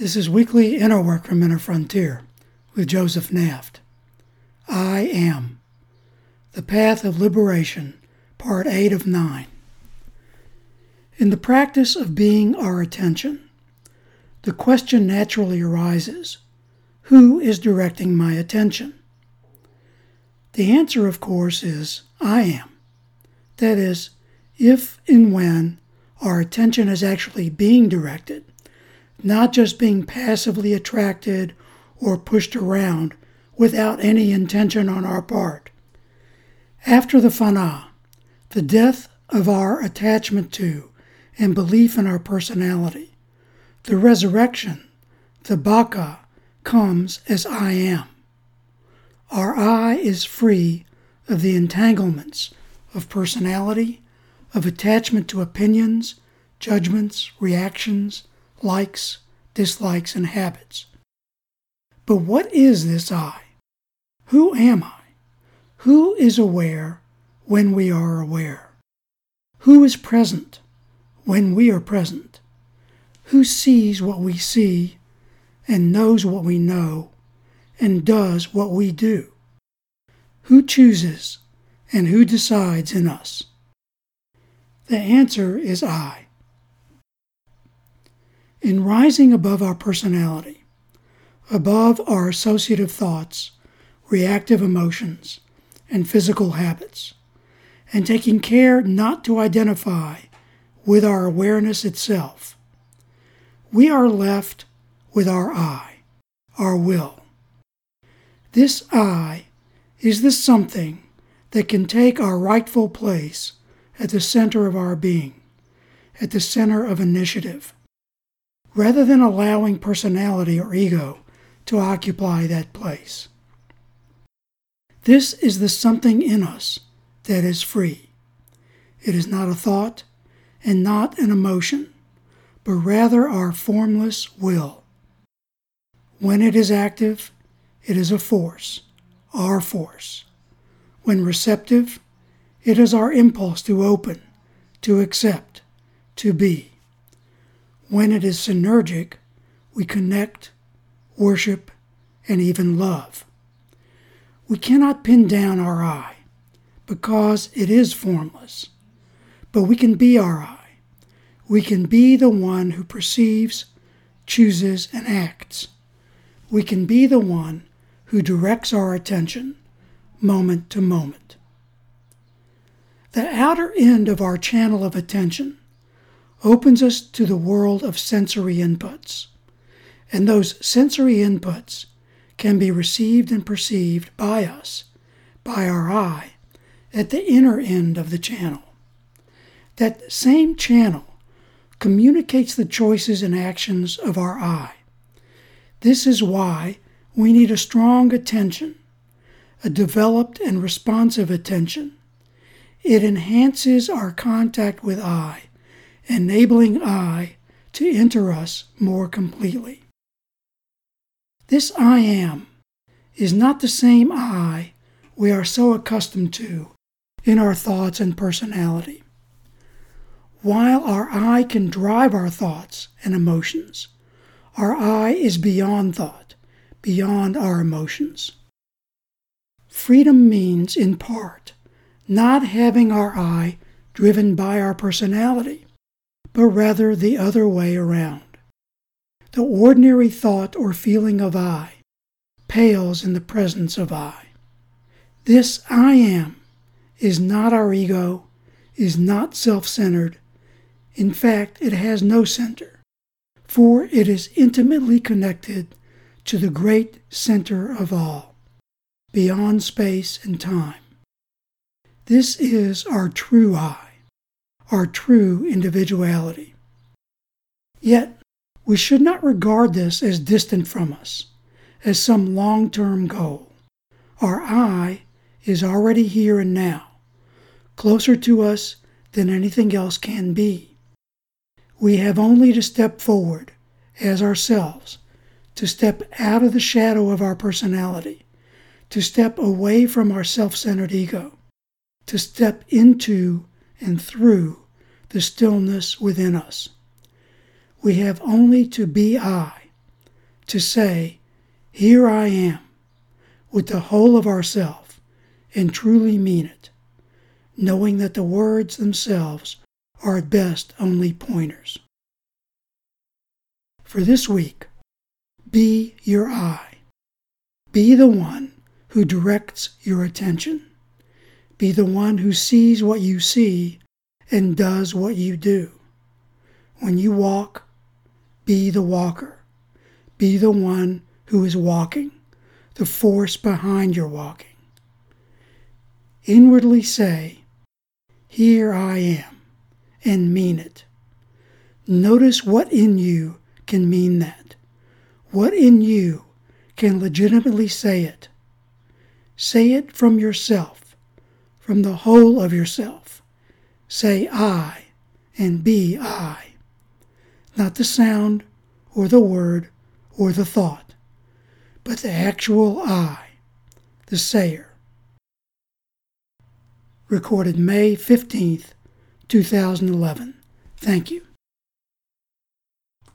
This is Weekly Inner Work from Inner Frontier with Joseph Naft. I Am. The Path of Liberation, Part 8 of 9. In the practice of being our attention, the question naturally arises, who is directing my attention? The answer, of course, is I am. That is, if and when our attention is actually being directed, not just being passively attracted or pushed around without any intention on our part. After the fana, the death of our attachment to and belief in our personality, the resurrection, the baka, comes as I am. Our I is free of the entanglements of personality, of attachment to opinions, judgments, reactions, likes, dislikes, and habits. But what is this I? Who am I? Who is aware when we are aware? Who is present when we are present? Who sees what we see and knows what we know and does what we do? Who chooses and who decides in us? The answer is I. In rising above our personality, above our associative thoughts, reactive emotions, and physical habits, and taking care not to identify with our awareness itself, we are left with our I, our will. This I is the something that can take our rightful place at the center of our being, at the center of initiative, rather than allowing personality or ego to occupy that place. This is the something in us that is free. It is not a thought and not an emotion, but rather our formless will. When it is active, it is a force, our force. When receptive, it is our impulse to open, to accept, to be. When it is synergic, we connect, worship, and even love. We cannot pin down our I, because it is formless. But we can be our I. We can be the one who perceives, chooses, and acts. We can be the one who directs our attention, moment to moment. The outer end of our channel of attention opens us to the world of sensory inputs, and those sensory inputs can be received and perceived by us, by our I, at the inner end of the channel. That same channel communicates the choices and actions of our I. This is why we need a strong attention, a developed and responsive attention. It enhances our contact with I, enabling I to enter us more completely. This I am is not the same I we are so accustomed to in our thoughts and personality. While our I can drive our thoughts and emotions, our I is beyond thought, beyond our emotions. Freedom means, in part, not having our I driven by our personality, but rather the other way around. The ordinary thought or feeling of I pales in the presence of I. This I am is not our ego, is not self-centered. In fact, it has no center, for it is intimately connected to the great center of all, beyond space and time. This is our true I, our true individuality. Yet, we should not regard this as distant from us, as some long-term goal. Our I is already here and now, closer to us than anything else can be. We have only to step forward as ourselves, to step out of the shadow of our personality, to step away from our self-centered ego, to step into and through the stillness within us. We have only to be I, to say, "Here I am," with the whole of ourself, and truly mean it, knowing that the words themselves are at best only pointers. For this week, be your eye. Be the one who directs your attention. Be the one who sees what you see and does what you do. When you walk, be the walker. Be the one who is walking, the force behind your walking. Inwardly say, "Here I am," and mean it. Notice what in you can mean that. What in you can legitimately say it. Say it from yourself, from the whole of yourself. Say "I" and be "I." Not the sound or the word or the thought, but the actual "I," the sayer. Recorded May 15th, 2011. Thank you.